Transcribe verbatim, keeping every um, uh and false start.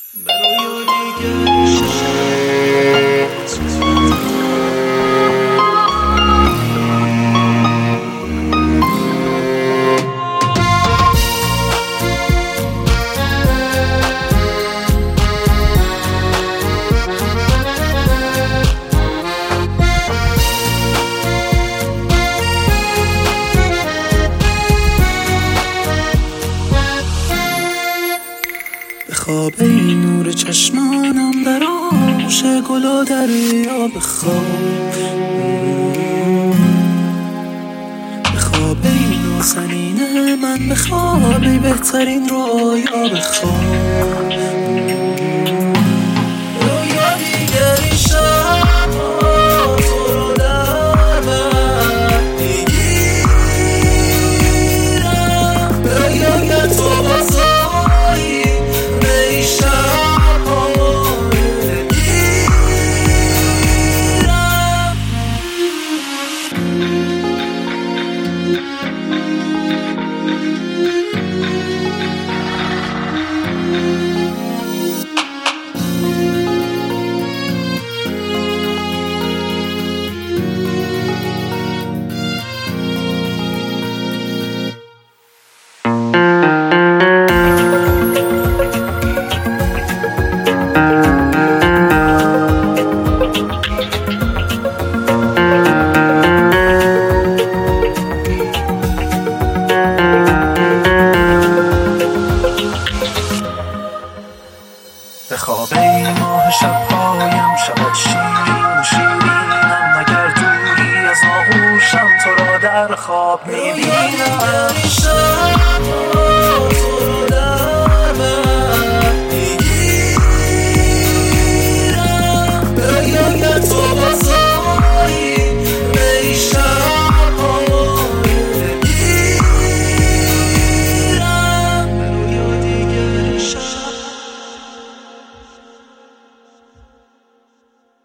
خواب این نور چشمانم در آغوش گل و دریا بخواب، بخواب این نازنین من، بخواب ای بهترین رویا بخواب. رویا دیگری شب تو رو در من میگیرم، رویای تو بازایی بخواب ای ماه شب